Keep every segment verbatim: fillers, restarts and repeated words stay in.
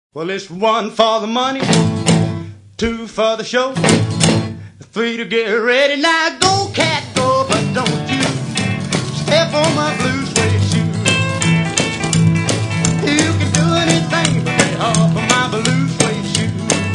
Well, it's one for the money, two for the show, three to get ready. Now go, cat, go, but don't you step on my blue suede shoe. You can do anything but lay off of my blue suede shoe.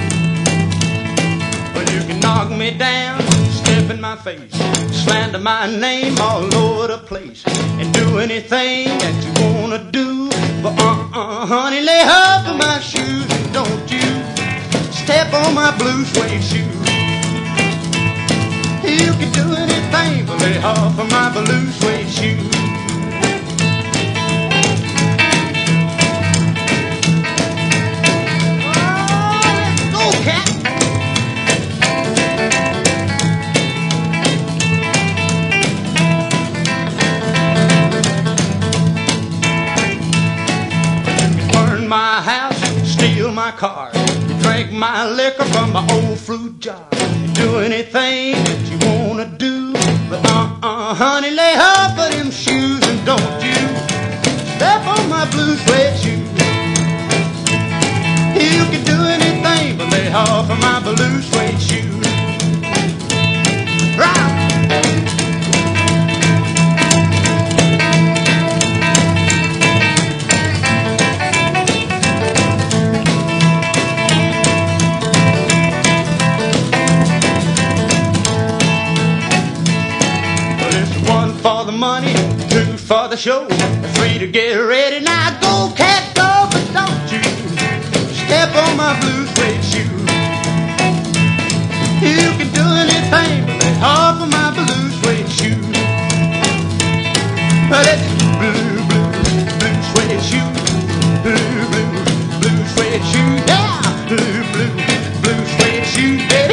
Well, you can knock me down, step in my face, slander my name all over the place, and do anything that you wanna do. But uh-uh, honey, lay off of my shoes and don't you step on my blue suede shoe. You can do anything but lay off of my blue suede shoe. Oh, let's go, cat. My house, steal my car, drink my liquor from my old fruit jar, do anything that you wanna do. But uh-uh, honey, lay off of them shoes and don't you step on my blue suede shoe. You can do anything but lay off of my blue suede shoe. Right. For the money, two for the show, three to get ready. Now go, cat, go, but don't you step on my blue suede shoe. You can do anything but lay off of my blue suede shoe. But it's blue, blue, blue suede shoe, blue, blue, blue suede shoe, yeah, blue, blue, blue suede shoe, yeah.